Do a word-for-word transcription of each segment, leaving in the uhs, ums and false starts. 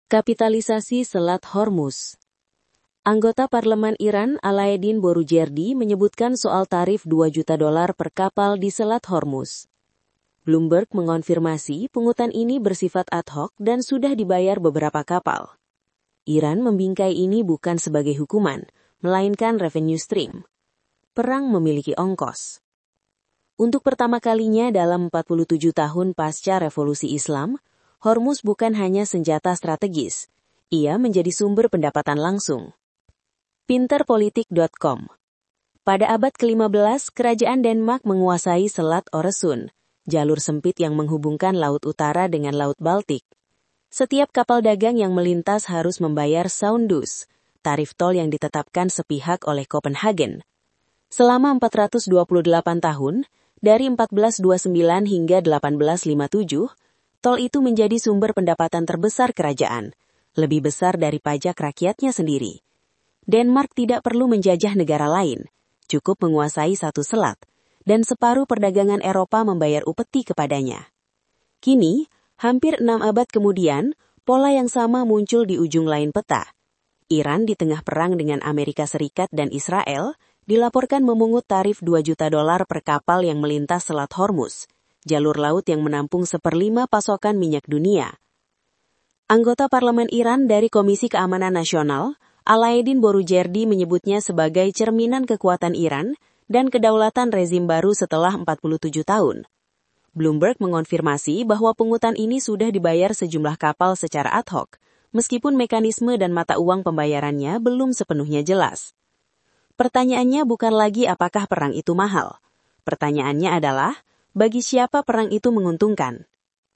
Kapitalisasi Selat Hormuz. Anggota Parlemen Iran Alaeddin Borujerdi menyebutkan soal tarif dua juta dolar per kapal di Selat Hormuz. Bloomberg mengonfirmasi pungutan ini bersifat ad hoc dan sudah dibayar beberapa kapal. Iran membingkai ini bukan sebagai hukuman, melainkan revenue stream. Perang memiliki ongkos. Untuk pertama kalinya dalam empat puluh tujuh tahun pasca revolusi Islam, Hormuz bukan hanya senjata strategis, ia menjadi sumber pendapatan langsung. Pinterpolitik dot com. Pada abad kelima belas, kerajaan Denmark menguasai Selat Øresund, jalur sempit yang menghubungkan Laut Utara dengan Laut Baltik. Setiap kapal dagang yang melintas harus membayar Saundus, tarif tol yang ditetapkan sepihak oleh Copenhagen. Selama empat ratus dua puluh delapan tahun, dari empat belas dua puluh sembilan hingga delapan belas lima puluh tujuh, tol itu menjadi sumber pendapatan terbesar kerajaan, lebih besar dari pajak rakyatnya sendiri. Denmark tidak perlu menjajah negara lain, cukup menguasai satu selat, dan separuh perdagangan Eropa membayar upeti kepadanya. Kini, hampir enam abad kemudian, pola yang sama muncul di ujung lain peta. Iran di tengah perang dengan Amerika Serikat dan Israel, dilaporkan memungut tarif dua juta dolar per kapal yang melintas Selat Hormuz, jalur laut yang menampung seperlima pasokan minyak dunia. Anggota Parlemen Iran dari Komisi Keamanan Nasional, Alaeddin Borujerdi menyebutnya sebagai cerminan kekuatan Iran dan kedaulatan rezim baru setelah empat puluh tujuh tahun. Bloomberg mengonfirmasi bahwa pungutan ini sudah dibayar sejumlah kapal secara ad hoc, meskipun mekanisme dan mata uang pembayarannya belum sepenuhnya jelas. Pertanyaannya bukan lagi apakah perang itu mahal. Pertanyaannya adalah, bagi siapa perang itu menguntungkan?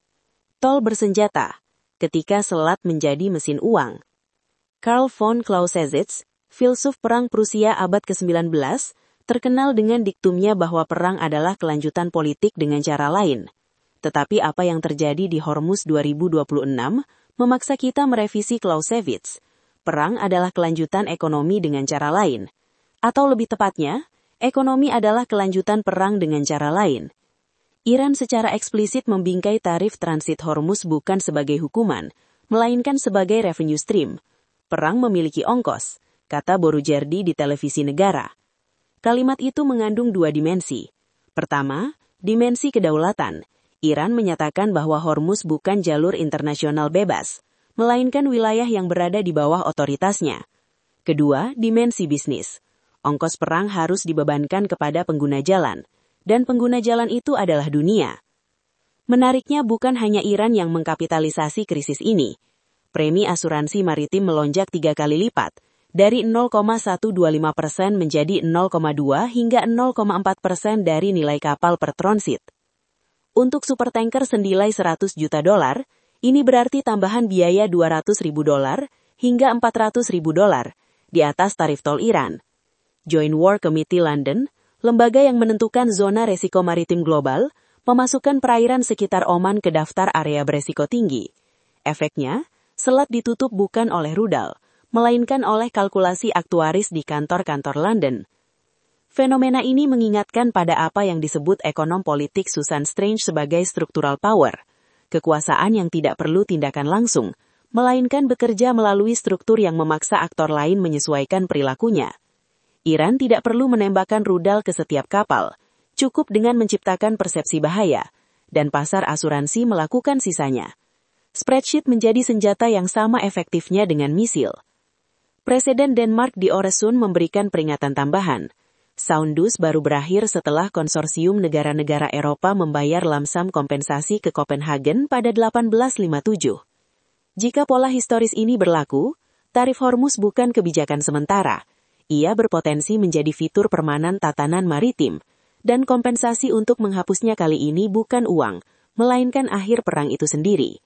Tol bersenjata, ketika selat menjadi mesin uang. Karl von Clausewitz, filsuf perang Prusia abad ke sembilan belas, terkenal dengan diktumnya bahwa perang adalah kelanjutan politik dengan cara lain. Tetapi apa yang terjadi di Hormuz dua ribu dua puluh enam memaksa kita merevisi Clausewitz. Perang adalah kelanjutan ekonomi dengan cara lain. Atau lebih tepatnya, ekonomi adalah kelanjutan perang dengan cara lain. Iran secara eksplisit membingkai tarif transit Hormuz bukan sebagai hukuman, melainkan sebagai revenue stream. Perang memiliki ongkos, kata Borujerdi di televisi negara. Kalimat itu mengandung dua dimensi. Pertama, dimensi kedaulatan. Iran menyatakan bahwa Hormuz bukan jalur internasional bebas, melainkan wilayah yang berada di bawah otoritasnya. Kedua, dimensi bisnis. Ongkos perang harus dibebankan kepada pengguna jalan, dan pengguna jalan itu adalah dunia. Menariknya bukan hanya Iran yang mengkapitalisasi krisis ini. Premi asuransi maritim melonjak tiga kali lipat, dari nol koma satu dua lima persen menjadi nol koma dua hingga nol koma empat persen dari nilai kapal per transit. Untuk supertanker senilai seratus juta dolar, ini berarti tambahan biaya dua ratus ribu dolar hingga empat ratus ribu dolar di atas tarif tol Iran. Joint War Committee London, lembaga yang menentukan zona resiko maritim global, memasukkan perairan sekitar Oman ke daftar area beresiko tinggi. Efeknya, selat ditutup bukan oleh rudal, melainkan oleh kalkulasi aktuaris di kantor-kantor London. Fenomena ini mengingatkan pada apa yang disebut ekonom politik Susan Strange sebagai structural power, kekuasaan yang tidak perlu tindakan langsung, melainkan bekerja melalui struktur yang memaksa aktor lain menyesuaikan perilakunya. Iran tidak perlu menembakkan rudal ke setiap kapal, cukup dengan menciptakan persepsi bahaya, dan pasar asuransi melakukan sisanya. Spreadsheet menjadi senjata yang sama efektifnya dengan misil. Presiden Denmark di Øresund memberikan peringatan tambahan. Saundus baru berakhir setelah konsorsium negara-negara Eropa membayar lamsam kompensasi ke Copenhagen pada delapan belas lima puluh tujuh. Jika pola historis ini berlaku, tarif Hormuz bukan kebijakan sementara. Ia berpotensi menjadi fitur permanen tatanan maritim, dan kompensasi untuk menghapusnya kali ini bukan uang, melainkan akhir perang itu sendiri.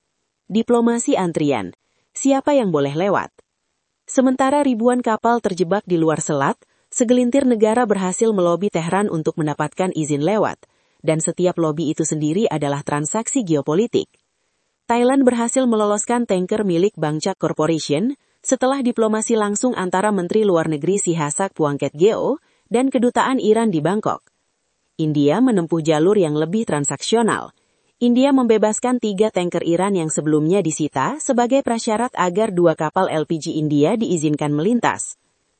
Diplomasi antrian, siapa yang boleh lewat? Sementara ribuan kapal terjebak di luar selat, segelintir negara berhasil melobi Tehran untuk mendapatkan izin lewat, dan setiap lobi itu sendiri adalah transaksi geopolitik. Thailand berhasil meloloskan tanker milik Bangchak Corporation, setelah diplomasi langsung antara Menteri Luar Negeri Sihasak Phuangketgeo dan Kedutaan Iran di Bangkok. India menempuh jalur yang lebih transaksional. India membebaskan tiga tanker Iran yang sebelumnya disita sebagai prasyarat agar dua kapal L P G India diizinkan melintas.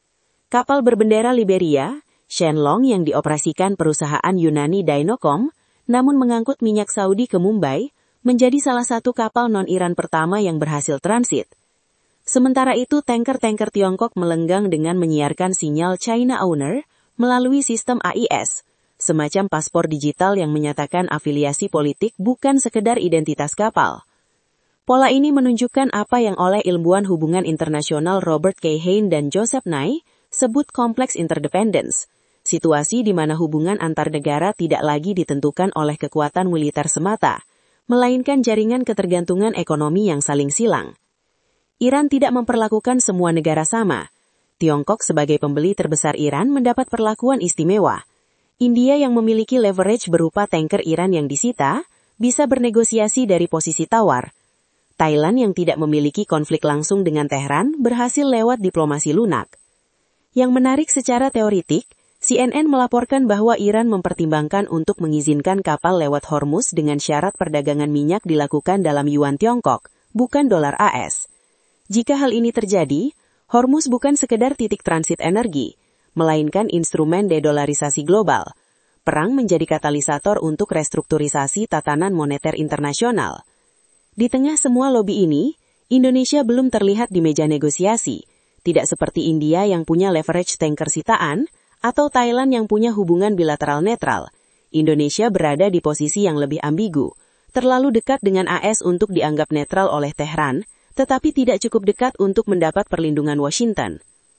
Kapal berbendera Liberia, Shenlong yang dioperasikan perusahaan Yunani Dynocom, namun mengangkut minyak Saudi ke Mumbai, menjadi salah satu kapal non-Iran pertama yang berhasil transit. Sementara itu tanker-tanker Tiongkok melenggang dengan menyiarkan sinyal China Owner melalui sistem A I S, semacam paspor digital yang menyatakan afiliasi politik bukan sekedar identitas kapal. Pola ini menunjukkan apa yang oleh ilmuwan hubungan internasional Robert K. Hein dan Joseph Nye sebut complex interdependence, situasi di mana hubungan antar negara tidak lagi ditentukan oleh kekuatan militer semata, melainkan jaringan ketergantungan ekonomi yang saling silang. Iran tidak memperlakukan semua negara sama. Tiongkok sebagai pembeli terbesar Iran mendapat perlakuan istimewa. India yang memiliki leverage berupa tanker Iran yang disita, bisa bernegosiasi dari posisi tawar. Thailand yang tidak memiliki konflik langsung dengan Tehran berhasil lewat diplomasi lunak. Yang menarik secara teoritik, C N N melaporkan bahwa Iran mempertimbangkan untuk mengizinkan kapal lewat Hormuz dengan syarat perdagangan minyak dilakukan dalam yuan Tiongkok, bukan dolar A S. Jika hal ini terjadi, Hormuz bukan sekedar titik transit energi, melainkan instrumen dedolarisasi global. Perang menjadi katalisator untuk restrukturisasi tatanan moneter internasional. Di tengah semua lobby ini, Indonesia belum terlihat di meja negosiasi, tidak seperti India yang punya leverage tanker sitaan, atau Thailand yang punya hubungan bilateral netral. Indonesia berada di posisi yang lebih ambigu, terlalu dekat dengan A S untuk dianggap netral oleh Tehran, tetapi tidak cukup dekat untuk mendapat perlindungan Washington.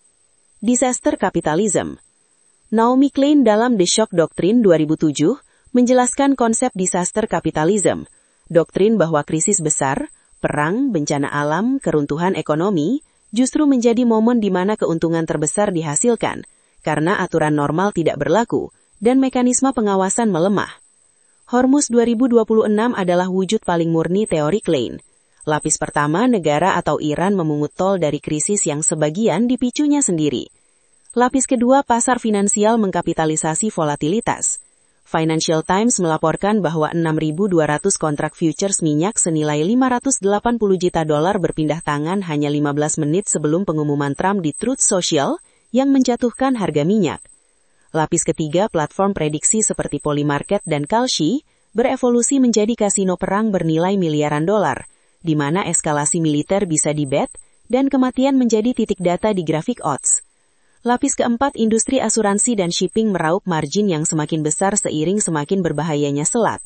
Disaster Capitalism. Naomi Klein dalam The Shock Doctrine dua ribu tujuh menjelaskan konsep disaster capitalism, doktrin bahwa krisis besar, perang, bencana alam, keruntuhan ekonomi, justru menjadi momen di mana keuntungan terbesar dihasilkan, karena aturan normal tidak berlaku, dan mekanisme pengawasan melemah. Hormuz dua ribu dua puluh enam adalah wujud paling murni teori Klein. Lapis pertama, negara atau Iran memungut tol dari krisis yang sebagian dipicunya sendiri. Lapis kedua, pasar finansial mengkapitalisasi volatilitas. Financial Times melaporkan bahwa enam ribu dua ratus kontrak futures minyak senilai lima ratus delapan puluh juta dolar berpindah tangan hanya lima belas menit sebelum pengumuman Trump di Truth Social yang menjatuhkan harga minyak. Lapis ketiga, platform prediksi seperti Polymarket dan Kalshi berevolusi menjadi kasino perang bernilai miliaran dolar, di mana eskalasi militer bisa dibet, dan kematian menjadi titik data di grafik odds. Lapis keempat, industri asuransi dan shipping meraup margin yang semakin besar seiring semakin berbahayanya selat.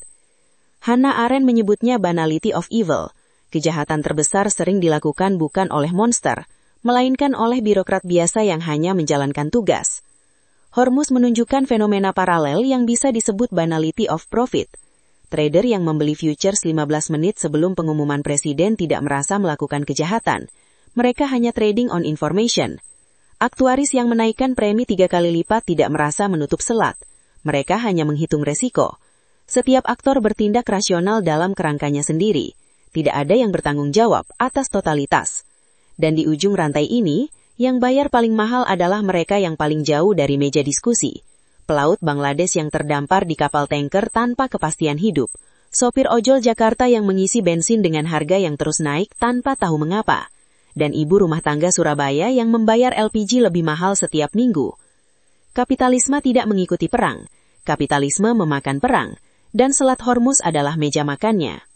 Hannah Arendt menyebutnya banality of evil. Kejahatan terbesar sering dilakukan bukan oleh monster, melainkan oleh birokrat biasa yang hanya menjalankan tugas. Hormuz menunjukkan fenomena paralel yang bisa disebut banality of profit. Trader yang membeli futures lima belas menit sebelum pengumuman presiden tidak merasa melakukan kejahatan. Mereka hanya trading on information. Aktuaris yang menaikkan premi tiga kali lipat tidak merasa menutup selat. Mereka hanya menghitung resiko. Setiap aktor bertindak rasional dalam kerangkanya sendiri. Tidak ada yang bertanggung jawab atas totalitas. Dan di ujung rantai ini, yang bayar paling mahal adalah mereka yang paling jauh dari meja diskusi. Pelaut Bangladesh yang terdampar di kapal tanker tanpa kepastian hidup, sopir ojol Jakarta yang mengisi bensin dengan harga yang terus naik tanpa tahu mengapa, dan ibu rumah tangga Surabaya yang membayar L P G lebih mahal setiap minggu. Kapitalisme tidak mengikuti perang, kapitalisme memakan perang, dan Selat Hormuz adalah meja makannya.